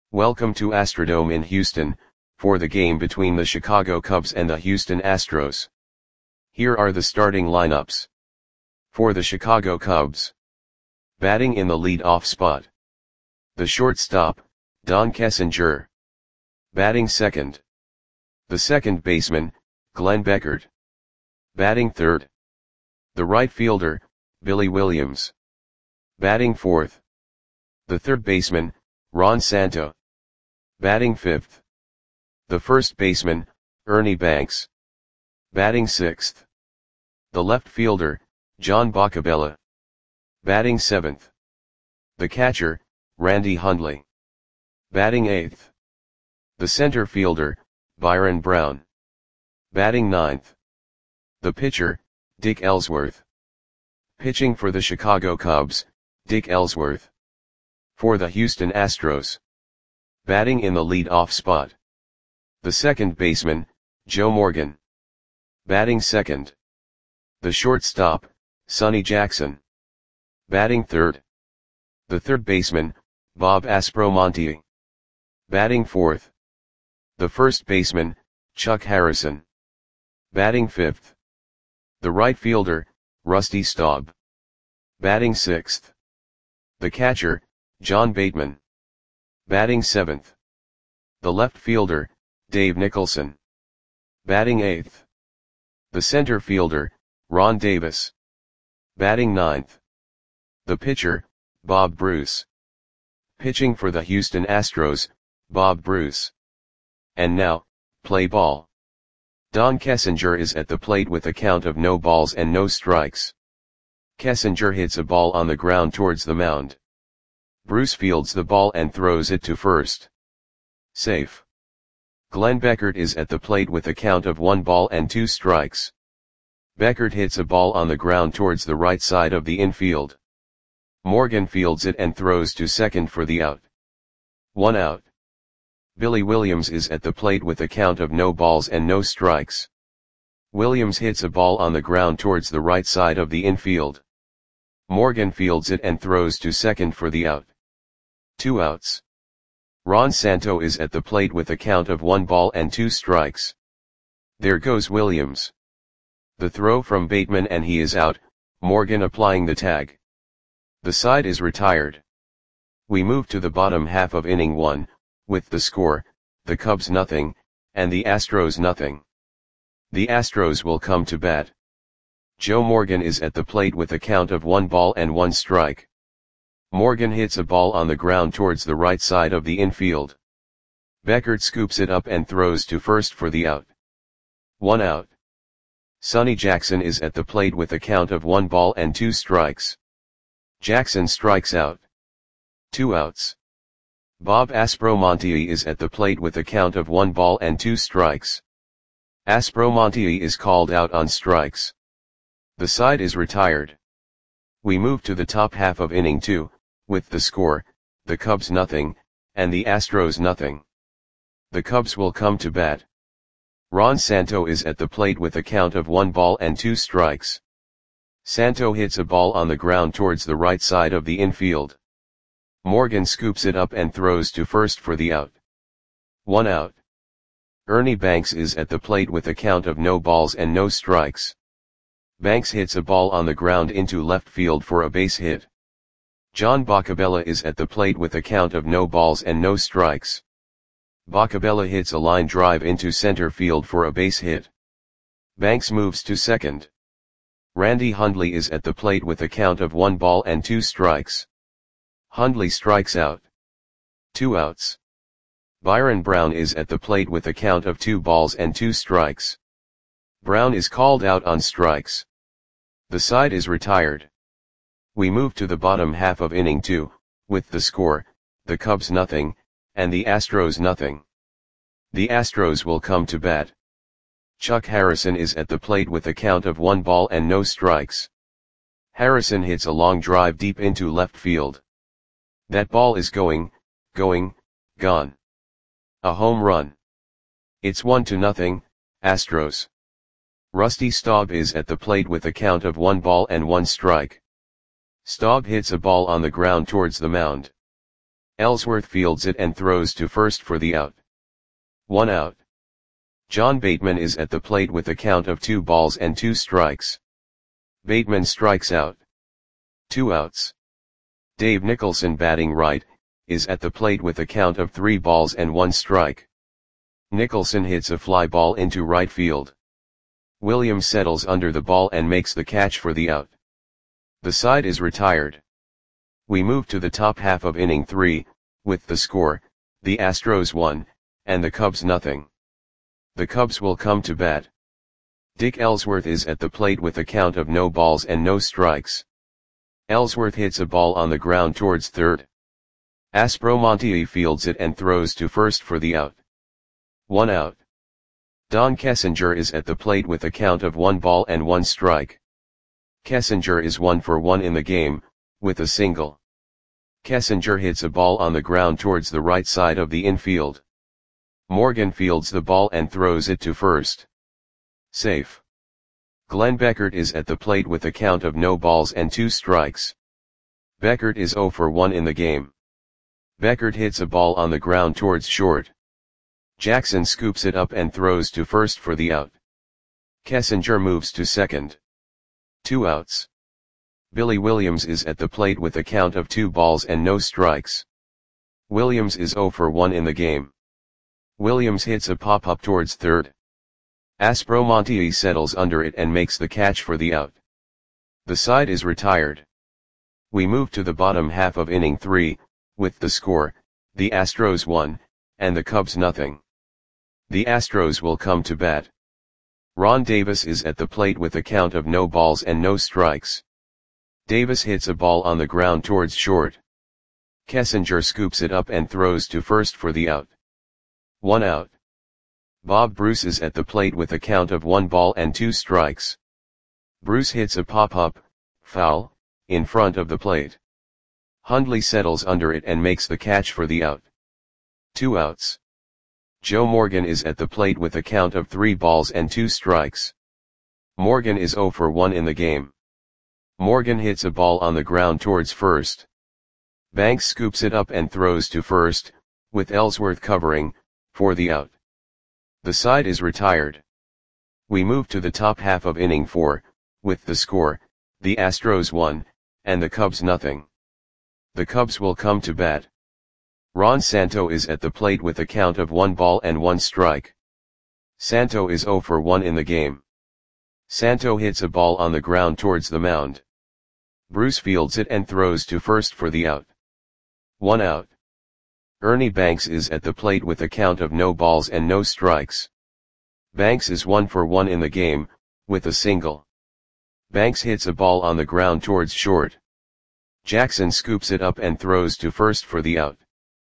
Welcome to Astrodome in Houston, for the game between the Chicago Cubs and the Houston Astros. Here are the starting lineups. For the Chicago Cubs. Batting in the lead-off spot. The shortstop, Don Kessinger. Batting second. The second baseman, Glenn Beckert. Batting third. The right fielder, Billy Williams. Batting fourth. The third baseman, Ron Santo. Batting fifth. The first baseman, Ernie Banks. Batting sixth. The left fielder, John Boccabella. Batting seventh. The catcher, Randy Hundley. Batting eighth. The center fielder, Byron Brown. Batting ninth. The pitcher, Dick Ellsworth. Pitching for the Chicago Cubs, Dick Ellsworth. For the Houston Astros. Batting in the lead-off spot. The second baseman, Joe Morgan. Batting second. The shortstop, Sonny Jackson. Batting third. The third baseman, Bob Aspromonte. Batting fourth. The first baseman, Chuck Harrison. Batting fifth. The right fielder, Rusty Staub. Batting sixth. The catcher, John Bateman. Batting seventh. The left fielder, Dave Nicholson. Batting eighth. The center fielder, Ron Davis. Batting ninth. The pitcher, Bob Bruce. Pitching for the Houston Astros, Bob Bruce. And now, play ball. Don Kessinger is at the plate with a count of no balls and no strikes. Kessinger hits a ball on the ground towards the mound. Bruce fields the ball and throws it to first. Safe. Glenn Beckert is at the plate with a count of 1 ball and 2 strikes. Beckert hits a ball on the ground towards the right side of the infield. Morgan fields it and throws to second for the out. 1 out. Billy Williams is at the plate with a count of no balls and no strikes. Williams hits a ball on the ground towards the right side of the infield. Morgan fields it and throws to second for the out. 2 outs. Ron Santo is at the plate with a count of 1 ball and 2 strikes. There goes Williams. The throw from Bateman and he is out, Morgan applying the tag. The side is retired. We move to the bottom half of inning 1, with the score, the Cubs nothing, and the Astros nothing. The Astros will come to bat. Joe Morgan is at the plate with a count of 1 ball and 1 strike. Morgan hits a ball on the ground towards the right side of the infield. Beckert scoops it up and throws to first for the out. 1 out. Sonny Jackson is at the plate with a count of 1 ball and 2 strikes. Jackson strikes out. 2 outs. Bob Aspromonte is at the plate with a count of 1 ball and 2 strikes. Aspromonte is called out on strikes. The side is retired. We move to the top half of inning 2, with the score, the Cubs nothing, and the Astros nothing. The Cubs will come to bat. Ron Santo is at the plate with a count of 1 ball and 2 strikes. Santo hits a ball on the ground towards the right side of the infield. Morgan scoops it up and throws to first for the out. 1 out. Ernie Banks is at the plate with a count of no balls and no strikes. Banks hits a ball on the ground into left field for a base hit. John Boccabella is at the plate with a count of no balls and no strikes. Boccabella hits a line drive into center field for a base hit. Banks moves to second. Randy Hundley is at the plate with a count of 1 ball and 2 strikes. Hundley strikes out. 2 outs. Byron Brown is at the plate with a count of 2 balls and 2 strikes. Brown is called out on strikes. The side is retired. We move to the bottom half of inning 2, with the score, the Cubs nothing, and the Astros nothing. The Astros will come to bat. Chuck Harrison is at the plate with a count of 1 ball and no strikes. Harrison hits a long drive deep into left field. That ball is gone. A home run. It's 1-0, Astros. Rusty Staub is at the plate with a count of 1 ball and 1 strike. Staub hits a ball on the ground towards the mound. Ellsworth fields it and throws to first for the out. 1 out. John Bateman is at the plate with a count of 2 balls and 2 strikes. Bateman strikes out. 2 outs. Dave Nicholson, batting right, is at the plate with a count of 3 balls and 1 strike. Nicholson hits a fly ball into right field. Williams settles under the ball and makes the catch for the out. The side is retired. We move to the top half of inning 3, with the score, the Astros 1, and the Cubs nothing. The Cubs will come to bat. Dick Ellsworth is at the plate with a count of no balls and no strikes. Ellsworth hits a ball on the ground towards third. Aspromonte fields it and throws to first for the out. 1 out. Don Kessinger is at the plate with a count of 1 ball and 1 strike. Kessinger is 1 for 1 in the game, with a single. Kessinger hits a ball on the ground towards the right side of the infield. Morgan fields the ball and throws it to first. Safe. Glenn Beckert is at the plate with a count of no balls and 2 strikes. Beckert is 0 for 1 in the game. Beckert hits a ball on the ground towards short. Jackson scoops it up and throws to first for the out. Kessinger moves to second. 2 outs. Billy Williams is at the plate with a count of 2 balls and no strikes. Williams is 0 for 1 in the game. Williams hits a pop-up towards third. Aspromonte settles under it and makes the catch for the out. The side is retired. We move to the bottom half of inning 3, with the score, the Astros 1, and the Cubs nothing. The Astros will come to bat. Ron Davis is at the plate with a count of no balls and no strikes. Davis hits a ball on the ground towards short. Kessinger scoops it up and throws to first for the out. 1 out. Bob Bruce is at the plate with a count of 1 ball and 2 strikes. Bruce hits a pop-up, foul, in front of the plate. Hundley settles under it and makes the catch for the out. 2 outs. Joe Morgan is at the plate with a count of 3 balls and 2 strikes. Morgan is 0 for 1 in the game. Morgan hits a ball on the ground towards first. Banks scoops it up and throws to first, with Ellsworth covering, for the out. The side is retired. We move to the top half of inning 4, with the score, the Astros 1, and the Cubs nothing. The Cubs will come to bat. Ron Santo is at the plate with a count of 1 ball and 1 strike. Santo is 0 for 1 in the game. Santo hits a ball on the ground towards the mound. Bruce fields it and throws to first for the out. 1 out. Ernie Banks is at the plate with a count of no balls and no strikes. Banks is 1 for 1 in the game, with a single. Banks hits a ball on the ground towards short. Jackson scoops it up and throws to first for the out.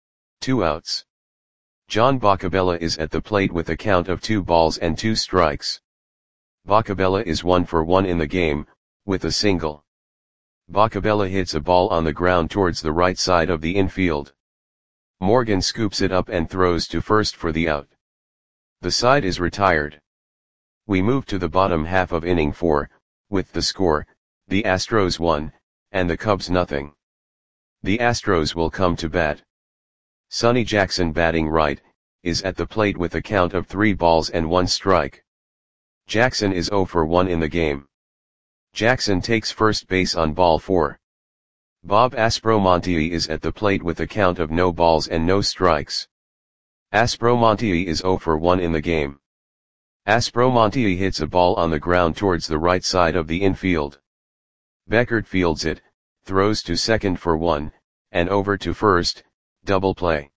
2 outs. John Boccabella is at the plate with a count of 2 balls and 2 strikes. Boccabella is 1 for 1 in the game, with a single. Boccabella hits a ball on the ground towards the right side of the infield. Morgan scoops it up and throws to first for the out. The side is retired. We move to the bottom half of inning 4, with the score, the Astros 1, and the Cubs nothing. The Astros will come to bat. Sonny Jackson, batting right, is at the plate with a count of 3 balls and 1 strike. Jackson is 0 for 1 in the game. Jackson takes first base on ball 4. Bob Aspromonte is at the plate with a count of no balls and no strikes. Aspromonte is 0 for 1 in the game. Aspromonte hits a ball on the ground towards the right side of the infield. Beckert fields it, throws to second for 1, and over to first, double play.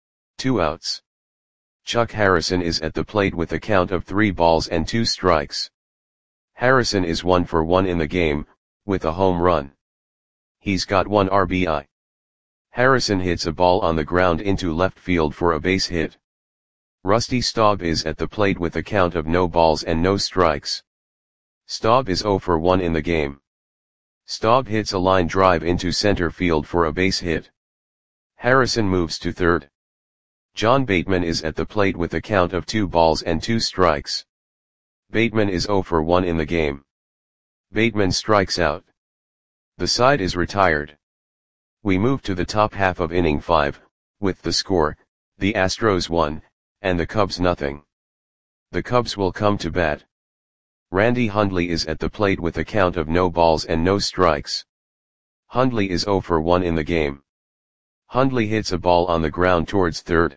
2 outs. Chuck Harrison is at the plate with a count of 3 balls and 2 strikes. Harrison is 1 for 1 in the game, with a home run. He's got 1 RBI. Harrison hits a ball on the ground into left field for a base hit. Rusty Staub is at the plate with a count of no balls and no strikes. Staub is 0 for 1 in the game. Staub hits a line drive into center field for a base hit. Harrison moves to third. John Bateman is at the plate with a count of 2 balls and 2 strikes. Bateman is 0 for 1 in the game. Bateman strikes out. The side is retired. We move to the top half of inning 5, with the score, the Astros 1, and the Cubs nothing. The Cubs will come to bat. Randy Hundley is at the plate with a count of no balls and no strikes. Hundley is 0 for 1 in the game. Hundley hits a ball on the ground towards third.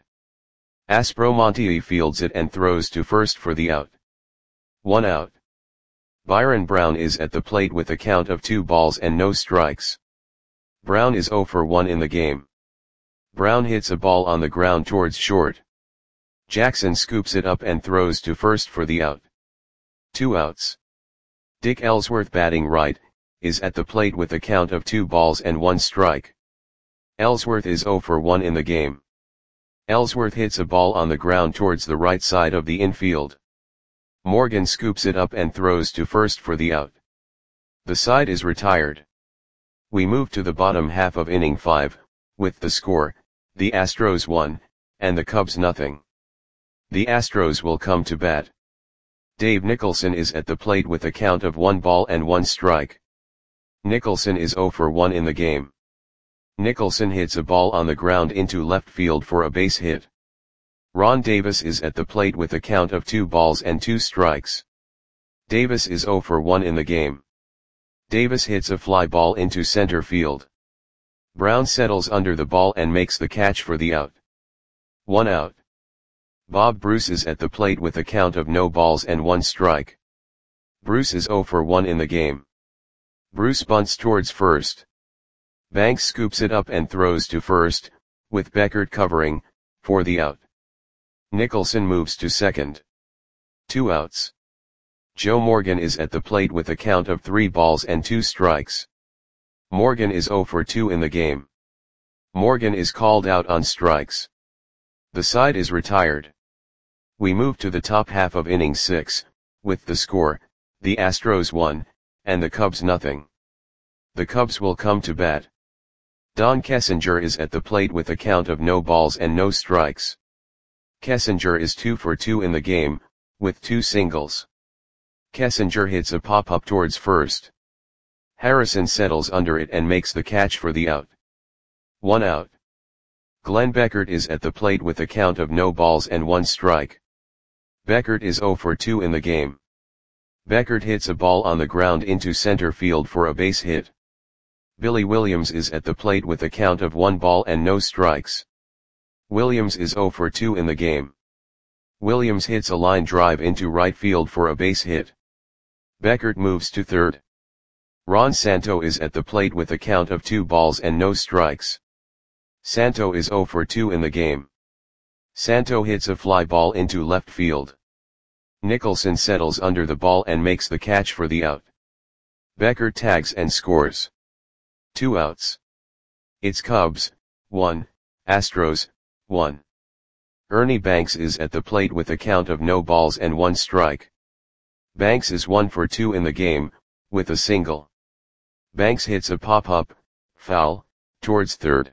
Aspromonte fields it and throws to first for the out. 1 out. Byron Brown is at the plate with a count of 2 balls and no strikes. Brown is 0 for 1 in the game. Brown hits a ball on the ground towards short. Jackson scoops it up and throws to first for the out. 2 outs. Dick Ellsworth, batting right, is at the plate with a count of 2 balls and 1 strike. Ellsworth is 0 for 1 in the game. Ellsworth hits a ball on the ground towards the right side of the infield. Morgan scoops it up and throws to first for the out. The side is retired. We move to the bottom half of inning 5, with the score, the Astros 1, and the Cubs nothing. The Astros will come to bat. Dave Nicholson is at the plate with a count of 1 ball and 1 strike. Nicholson is 0 for 1 in the game. Nicholson hits a ball on the ground into left field for a base hit. Ron Davis is at the plate with a count of 2 balls and 2 strikes. Davis is 0 for 1 in the game. Davis hits a fly ball into center field. Brown settles under the ball and makes the catch for the out. 1 out. Bob Bruce is at the plate with a count of no balls and 1 strike. Bruce is 0 for 1 in the game. Bruce bunts towards first. Banks scoops it up and throws to first, with Beckert covering, for the out. Nicholson moves to second. 2 outs. Joe Morgan is at the plate with a count of 3 balls and 2 strikes. Morgan is 0 for 2 in the game. Morgan is called out on strikes. The side is retired. We move to the top half of inning 6, with the score, the Astros 1, and the Cubs nothing. The Cubs will come to bat. Don Kessinger is at the plate with a count of no balls and no strikes. Kessinger is 2 for 2 in the game, with 2 singles. Kessinger hits a pop-up towards first. Harrison settles under it and makes the catch for the out. 1 out. Glenn Beckert is at the plate with a count of no balls and 1 strike. Beckert is 0 for 2 in the game. Beckert hits a ball on the ground into center field for a base hit. Billy Williams is at the plate with a count of 1 ball and no strikes. Williams is 0 for 2 in the game. Williams hits a line drive into right field for a base hit. Beckert moves to third. Ron Santo is at the plate with a count of 2 balls and no strikes. Santo is 0 for 2 in the game. Santo hits a fly ball into left field. Nicholson settles under the ball and makes the catch for the out. Beckert tags and scores. 2 outs. It's Cubs, 1, Astros, 1. Ernie Banks is at the plate with a count of no balls and 1 strike. Banks is 1 for 2 in the game, with a single. Banks hits a pop-up, foul, towards third.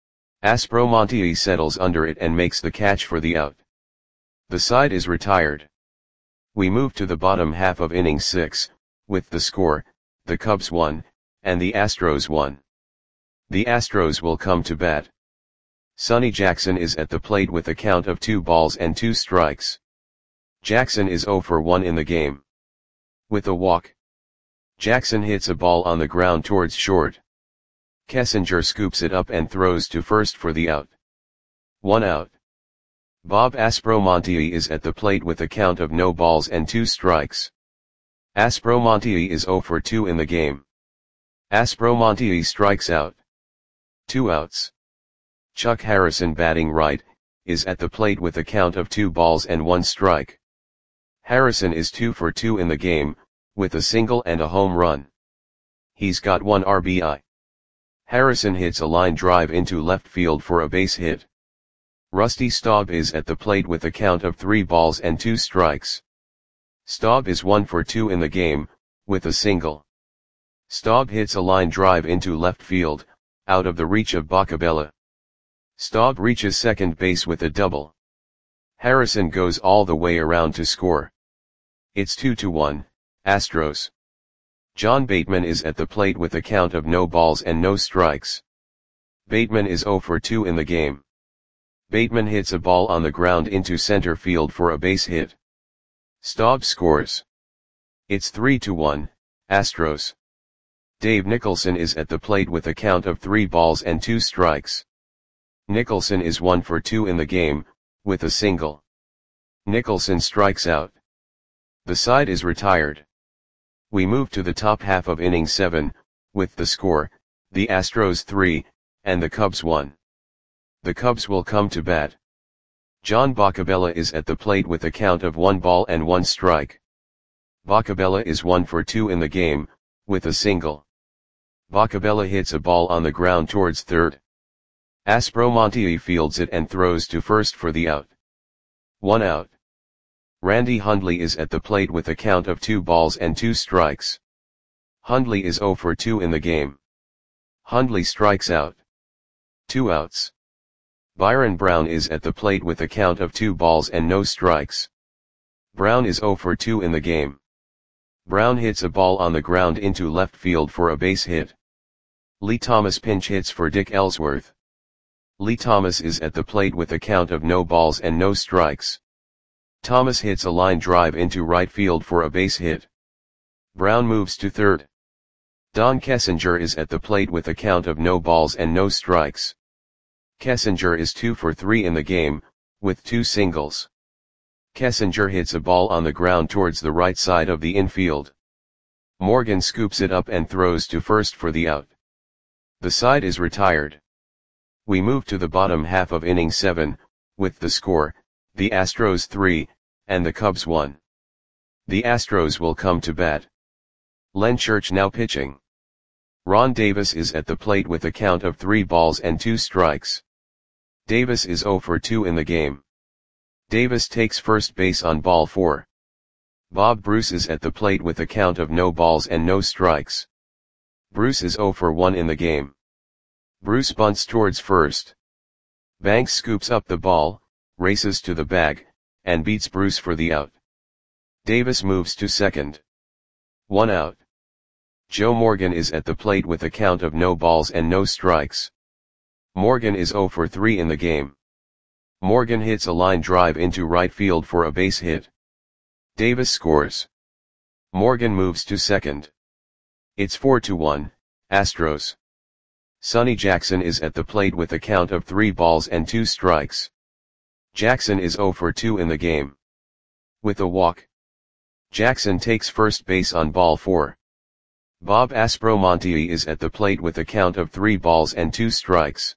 Aspromonte settles under it and makes the catch for the out. The side is retired. We move to the bottom half of inning 6, with the score, the Cubs 1, and the Astros 1. The Astros will come to bat. Sonny Jackson is at the plate with a count of 2 balls and 2 strikes. Jackson is 0 for 1 in the game. With a walk. Jackson hits a ball on the ground towards short. Kessinger scoops it up and throws to first for the out. 1 out. Bob Aspromonte is at the plate with a count of no balls and 2 strikes. Aspromonte is 0 for 2 in the game. Aspromonte strikes out. 2 outs. Chuck Harrison, batting right, is at the plate with a count of 2 balls and 1 strike. Harrison is 2 for 2 in the game, with a single and a home run. He's got 1 RBI. Harrison hits a line drive into left field for a base hit. Rusty Staub is at the plate with a count of 3 balls and 2 strikes. Staub is 1 for 2 in the game, with a single. Staub hits a line drive into left field, out of the reach of Bacabella. Staub reaches second base with a double. Harrison goes all the way around to score. It's 2-1, Astros. John Bateman is at the plate with a count of no balls and no strikes. Bateman is 0 for 2 in the game. Bateman hits a ball on the ground into center field for a base hit. Staub scores. It's 3-1, Astros. Dave Nicholson is at the plate with a count of 3 balls and 2 strikes. Nicholson is 1 for 2 in the game, with a single. Nicholson strikes out. The side is retired. We move to the top half of inning 7, with the score, the Astros 3, and the Cubs 1. The Cubs will come to bat. John Boccabella is at the plate with a count of 1 ball and 1 strike. Boccabella is 1 for 2 in the game, with a single. Boccabella hits a ball on the ground towards third. Aspromonte fields it and throws to first for the out. 1 out. Randy Hundley is at the plate with a count of 2 balls and 2 strikes. Hundley is 0 for 2 in the game. Hundley strikes out. 2 outs. Byron Brown is at the plate with a count of 2 balls and no strikes. Brown is 0 for 2 in the game. Brown hits a ball on the ground into left field for a base hit. Lee Thomas pinch hits for Dick Ellsworth. Lee Thomas is at the plate with a count of no balls and no strikes. Thomas hits a line drive into right field for a base hit. Brown moves to third. Don Kessinger is at the plate with a count of no balls and no strikes. Kessinger is 2 for 3 in the game, with 2 singles. Kessinger hits a ball on the ground towards the right side of the infield. Morgan scoops it up and throws to first for the out. The side is retired. We move to the bottom half of inning 7, with the score, the Astros 3, and the Cubs 1. The Astros will come to bat. Len Church now pitching. Ron Davis is at the plate with a count of 3 balls and 2 strikes. Davis is 0 for 2 in the game. Davis takes first base on ball 4. Bob Bruce is at the plate with a count of no balls and no strikes. Bruce is 0 for 1 in the game. Bruce bunts towards first. Banks scoops up the ball, races to the bag, and beats Bruce for the out. Davis moves to second. 1 out. Joe Morgan is at the plate with a count of no balls and no strikes. Morgan is 0 for 3 in the game. Morgan hits a line drive into right field for a base hit. Davis scores. Morgan moves to second. It's 4-1, Astros. Sonny Jackson is at the plate with a count of 3 balls and 2 strikes. Jackson is 0 for 2 in the game. With a walk. Jackson takes first base on ball 4. Bob Aspromonte is at the plate with a count of 3 balls and 2 strikes.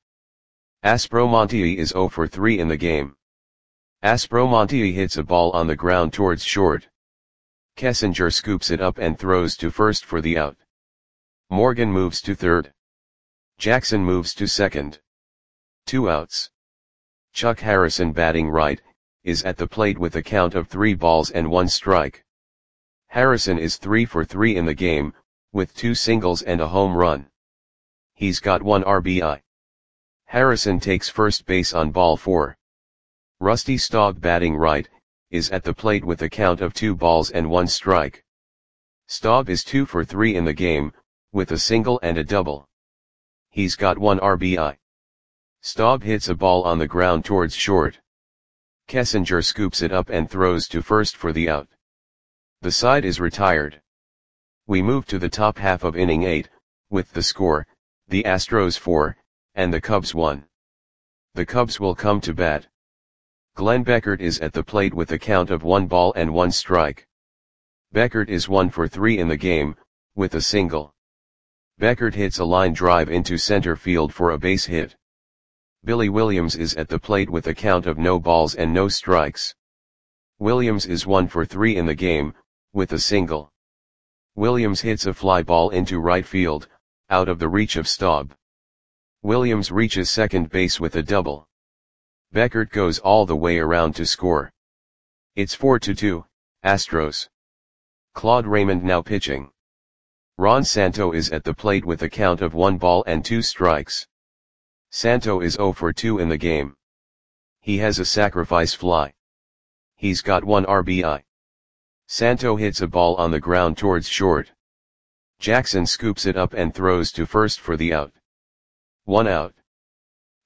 Aspromonte is 0 for 3 in the game. Aspromonte hits a ball on the ground towards short. Kessinger scoops it up and throws to first for the out. Morgan moves to third. Jackson moves to second. 2 outs. Chuck Harrison batting right, is at the plate with a count of 3 balls and 1 strike. Harrison is 3 for 3 in the game, with 2 singles and a home run. He's got 1 RBI. Harrison takes first base on ball 4. Rusty Staub batting right, is at the plate with a count of 2 balls and 1 strike. Staub is 2 for 3 in the game, with a single and a double. He's got 1 RBI. Staub hits a ball on the ground towards short. Kessinger scoops it up and throws to first for the out. The side is retired. We move to the top half of inning 8, with the score, the Astros 4, and the Cubs 1. The Cubs will come to bat. Glenn Beckert is at the plate with a count of 1 ball and 1 strike. Beckert is 1 for 3 in the game, with a single. Beckert hits a line drive into center field for a base hit. Billy Williams is at the plate with a count of no balls and no strikes. Williams is 1 for 3 in the game, with a single. Williams hits a fly ball into right field, out of the reach of Staub. Williams reaches second base with a double. Beckert goes all the way around to score. It's 4-2, Astros. Claude Raymond now pitching. Ron Santo is at the plate with a count of 1 ball and 2 strikes. Santo is 0 for 2 in the game. He has a sacrifice fly. He's got 1 RBI. Santo hits a ball on the ground towards short. Jackson scoops it up and throws to first for the out. 1 out.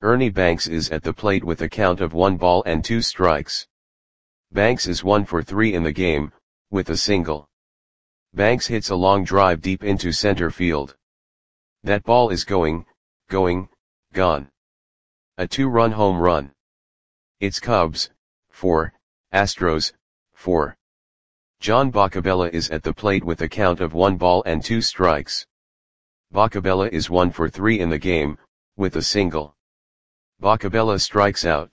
Ernie Banks is at the plate with a count of 1 ball and 2 strikes. Banks is 1 for 3 in the game, with a single. Banks hits a long drive deep into center field. That ball is gone. A 2-run home run. It's Cubs, 4, Astros, 4. John Boccabella is at the plate with a count of 1 ball and 2 strikes. Boccabella is 1 for 3 in the game, with a single. Boccabella strikes out.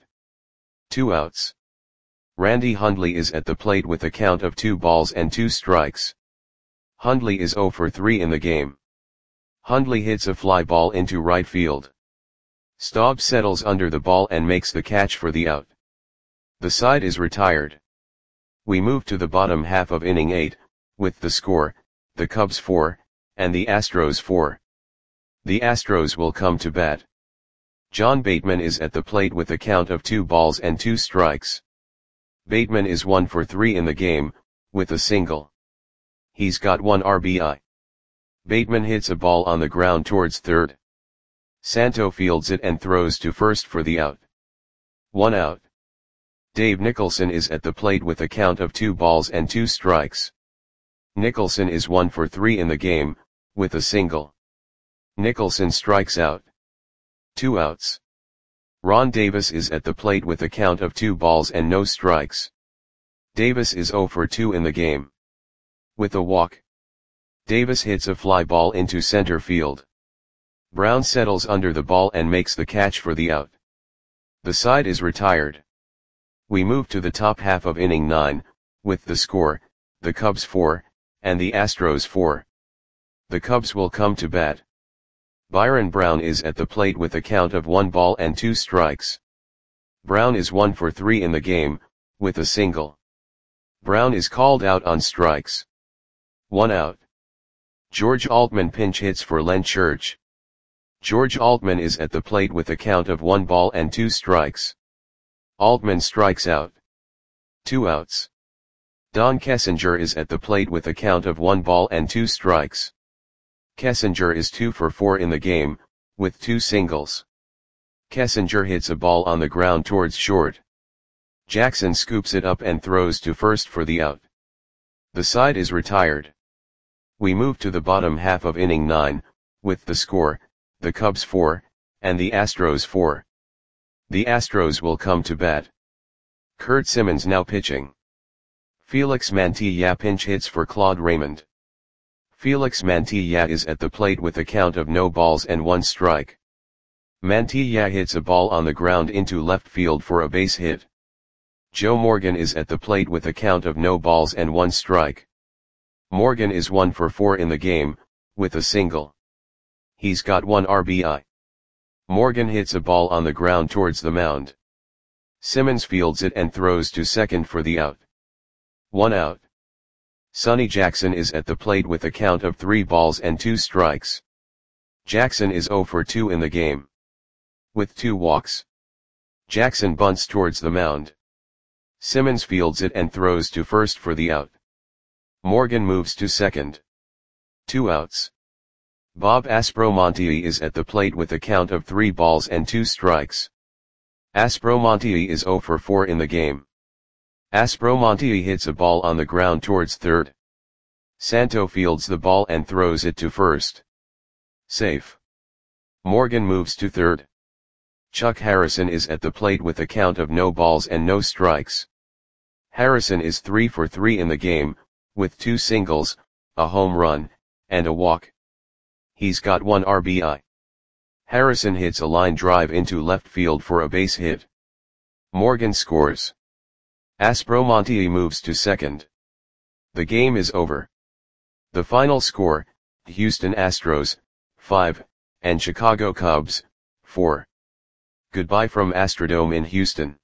2 outs. Randy Hundley is at the plate with a count of 2 balls and 2 strikes. Hundley is 0 for 3 in the game. Hundley hits a fly ball into right field. Staub settles under the ball and makes the catch for the out. The side is retired. We move to the bottom half of inning 8, with the score, the Cubs 4, and the Astros 4. The Astros will come to bat. John Bateman is at the plate with a count of 2 balls and 2 strikes. Bateman is 1 for 3 in the game, with a single. He's got 1 RBI. Bateman hits a ball on the ground towards third. Santo fields it and throws to first for the out. 1 out. Dave Nicholson is at the plate with a count of 2 balls and 2 strikes. Nicholson is 1 for 3 in the game, with a single. Nicholson strikes out. 2 outs. Ron Davis is at the plate with a count of 2 balls and no strikes. Davis is 0 for 2 in the game. With a walk. Davis hits a fly ball into center field. Brown settles under the ball and makes the catch for the out. The side is retired. We move to the top half of inning 9, with the score, the Cubs 4, and the Astros 4. The Cubs will come to bat. Byron Brown is at the plate with a count of 1 ball and 2 strikes. Brown is 1 for 3 in the game, with a single. Brown is called out on strikes. 1 out. George Altman pinch hits for Len Church. George Altman is at the plate with a count of 1 ball and 2 strikes. Altman strikes out. 2 outs. Don Kessinger is at the plate with a count of 1 ball and 2 strikes. Kessinger is 2 for 4 in the game, with 2 singles. Kessinger hits a ball on the ground towards short. Jackson scoops it up and throws to first for the out. The side is retired. We move to the bottom half of inning 9, with the score, the Cubs 4, and the Astros 4. The Astros will come to bat. Kurt Simmons now pitching. Felix Mantilla pinch hits for Claude Raymond. Felix Mantilla is at the plate with a count of no balls and 1 strike. Mantilla hits a ball on the ground into left field for a base hit. Joe Morgan is at the plate with a count of no balls and 1 strike. Morgan is 1 for 4 in the game, with a single. He's got 1 RBI. Morgan hits a ball on the ground towards the mound. Simmons fields it and throws to second for the out. 1 out. Sonny Jackson is at the plate with a count of 3 balls and 2 strikes. Jackson is 0 for 2 in the game. With 2 walks. Jackson bunts towards the mound. Simmons fields it and throws to first for the out. Morgan moves to second. 2 outs. Bob Aspromonte is at the plate with a count of 3 balls and 2 strikes. Aspromonte is 0 for 4 in the game. Aspromonte hits a ball on the ground towards third. Santo fields the ball and throws it to first. Safe. Morgan moves to third. Chuck Harrison is at the plate with a count of no balls and no strikes. Harrison is 3 for 3 in the game, with 2 singles, a home run, and a walk. He's got 1 RBI. Harrison hits a line drive into left field for a base hit. Morgan scores. Aspromonte moves to second. The game is over. The final score, Houston Astros, 5, and Chicago Cubs, 4. Goodbye from Astrodome in Houston.